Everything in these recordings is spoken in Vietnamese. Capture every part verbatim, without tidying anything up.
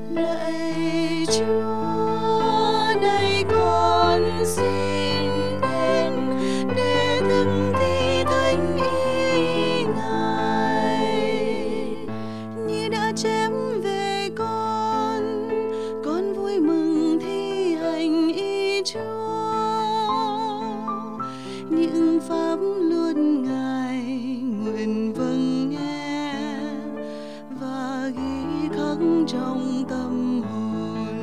Lạy Chúa, nay con xin đến để thực thi thánh ý Ngài. Như đã chép về con, con vui mừng thi hành ý Chúa. Những pháp luật Ngài nguyện vâng nghe và ghi khắc trong tâm hồn.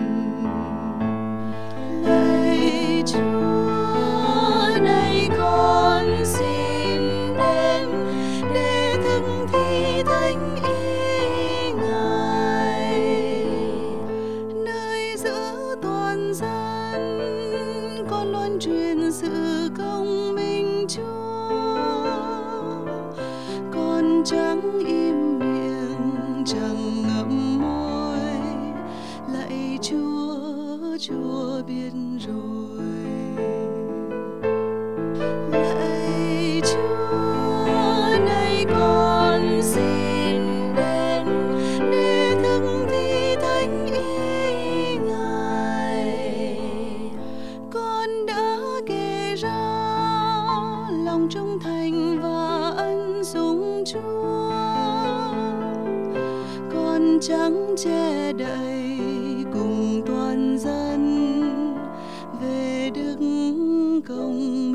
Lạy Chúa, nay con xin đến để thực thi thánh ý Ngài. Nơi giữa toàn dân, con loan truyền sự công minh Chúa. Con chẳng im miệng, chẳng ngậm môi. Lạy Chúa, Chúa biết rồi. Lạy Chúa, nay con xin đến để thực thi thánh ý Ngài. Con đã kể ra lòng trung thành và ân sủng Chúa. Con chẳng che đậy cùng toàn dân về đức công